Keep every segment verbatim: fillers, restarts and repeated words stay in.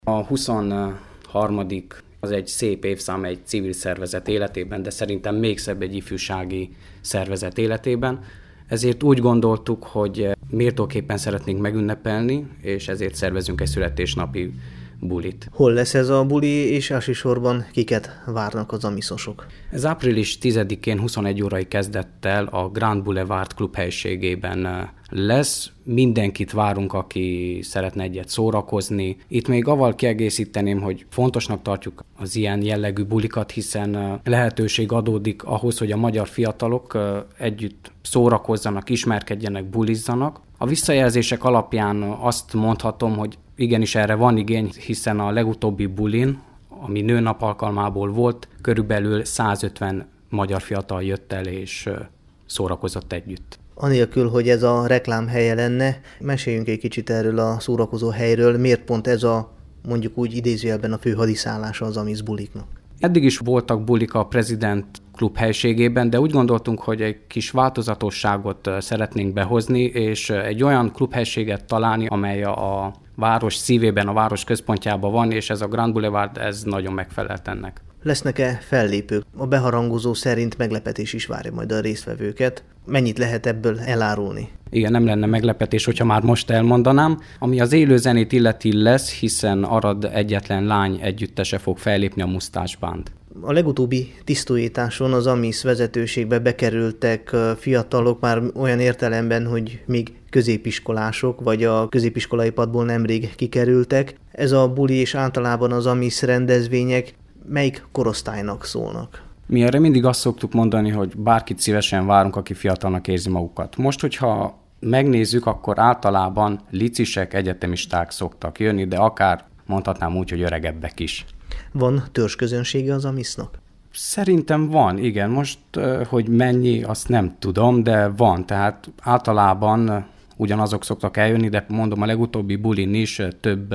A huszonharmadik az egy szép évszám egy civil szervezet életében, de szerintem még szebb egy ifjúsági szervezet életében. Ezért úgy gondoltuk, hogy méltóképpen szeretnénk megünnepelni, és ezért szervezünk egy születésnapi bulit. Hol lesz ez a buli, és elsősorban kiket várnak az amiszosok? Ez április tizedikén huszonegy órai kezdettel a Grand Boulevard klub helységében lesz. Mindenkit várunk, aki szeretne egyet szórakozni. Itt még avval kiegészíteném, hogy fontosnak tartjuk az ilyen jellegű bulikat, hiszen lehetőség adódik ahhoz, hogy a magyar fiatalok együtt szórakozzanak, ismerkedjenek, bulizzanak. A visszajelzések alapján azt mondhatom, hogy igenis erre van igény, hiszen a legutóbbi bulin, ami nőnap alkalmából volt, körülbelül százötven magyar fiatal jött el és szórakozott együtt. Anélkül, hogy ez a reklám helye lenne, meséljünk egy kicsit erről a szórakozó helyről. Miért pont ez a, mondjuk úgy idézőjelben a fő hadiszállása az amisz buliknak? Eddig is voltak bulik a President klub helységében, de úgy gondoltunk, hogy egy kis változatosságot szeretnénk behozni, és egy olyan klubhelységet találni, amely a város szívében, a város központjában van, és ez a Grand Boulevard, ez nagyon megfelelt ennek. Lesznek-e fellépők? A beharangozó szerint meglepetés is várja majd a résztvevőket. Mennyit lehet ebből elárulni? Igen, nem lenne meglepetés, hogyha már most elmondanám. Ami az élő zenét illeti lesz, hiszen Arad egyetlen lány együttese fog fellépni, a Mustache Band. A legutóbbi tisztújításon az amisz vezetőségbe bekerültek fiatalok már olyan értelemben, hogy még középiskolások, vagy a középiskolai padból nemrég kikerültek. Ez a buli és általában az amisz rendezvények melyik korosztálynak szólnak? Mi erre mindig azt szoktuk mondani, hogy bárkit szívesen várunk, aki fiatalnak érzi magukat. Most, hogyha megnézzük, akkor általában licisek, egyetemisták szoktak jönni, de akár mondhatnám úgy, hogy öregebbek is. Van törzsközönsége az amisznak? Szerintem van, igen. Most, hogy mennyi, azt nem tudom, de van. Tehát általában ugyanazok szoktak eljönni, de mondom, a legutóbbi bulin is több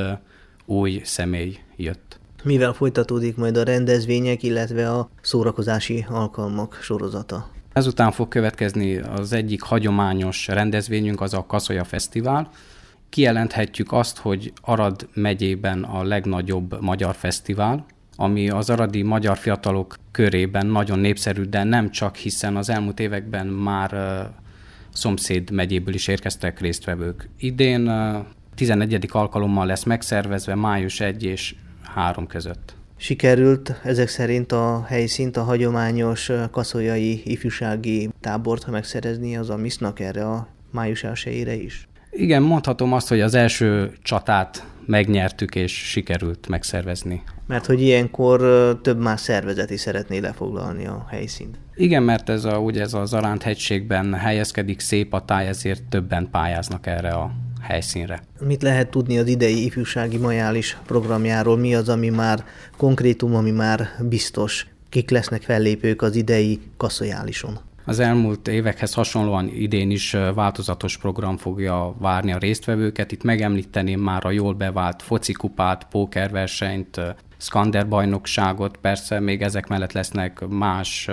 új személy jött. Mivel folytatódik majd a rendezvények, illetve a szórakozási alkalmak sorozata? Ezután fog következni az egyik hagyományos rendezvényünk, az a Kaszolya Fesztivál. Kijelenthetjük azt, hogy Arad megyében a legnagyobb magyar fesztivál, ami az aradi magyar fiatalok körében nagyon népszerű, de nem csak, hiszen az elmúlt években már uh, szomszéd megyéből is érkeztek résztvevők. Idén uh, tizennegyedik alkalommal lesz megszervezve május elseje és három között. Sikerült ezek szerint a helyszínt, a hagyományos kaszolyai ifjúsági tábort megszerezni az amisznak erre a május elsejére is? Igen, mondhatom azt, hogy az első csatát megnyertük, és sikerült megszervezni. Mert hogy ilyenkor több más szervezeti szeretné lefoglalni a helyszínt. Igen, mert ez, a, ugye ez a Zaránt-hegységben helyezkedik, szép a táj, ezért többen pályáznak erre a helyszínre. Mit lehet tudni az idei ifjúsági majális programjáról? Mi az, ami már konkrétum, ami már biztos? Kik lesznek fellépők az idei kaszojálison? Az elmúlt évekhez hasonlóan idén is változatos program fogja várni a résztvevőket. Itt megemlíteném már a jól bevált focikupát, pókerversenyt, szkanderbajnokságot, persze még ezek mellett lesznek más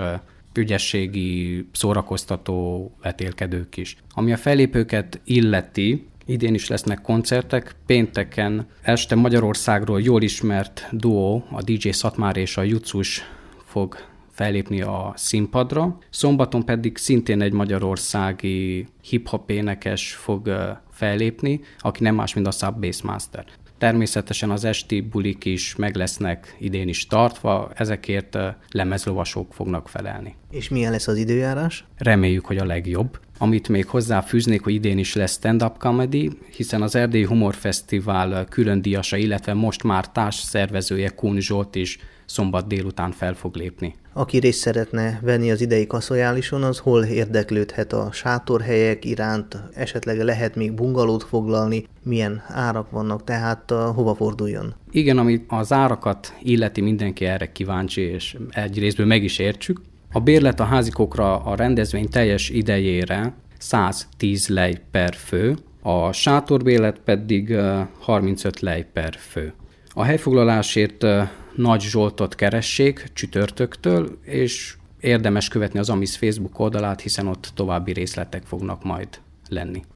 ügyességi, szórakoztató vetélkedők is. Ami a fellépőket illeti, idén is lesznek koncertek. Pénteken este Magyarországról jól ismert duó, a dé dzsé Szatmár és a Jucus fog fellépni a színpadra. Szombaton pedig szintén egy magyarországi hip-hop énekes fog fellépni, aki nem más, mint a Sub Bassmaster. Természetesen az esti bulik is meg lesznek idén is tartva, ezekért lemezlovasok fognak felelni. És milyen lesz az időjárás? Reméljük, hogy a legjobb. Amit még hozzáfűznék, hogy idén is lesz stand-up comedy, hiszen az Erdélyi Humor Fesztivál külön díjasa, illetve most már társszervezője Kun Zsolt is szombat délután fel fog lépni. Aki részt szeretne venni az idei kaszojálison, az hol érdeklődhet a sátorhelyek iránt, esetleg lehet még bungalót foglalni, milyen árak vannak, tehát uh, hova forduljon? Igen, ami az árakat illeti, mindenki erre kíváncsi, és egy részből meg is értsük. A bérlet a házikókra a rendezvény teljes idejére száztíz lej per fő, a sátorbérlet pedig harmincöt lej per fő. A helyfoglalásért Nagy Zsoltot keressék csütörtöktől, és érdemes követni az amisz Facebook oldalát, hiszen ott további részletek fognak majd lenni.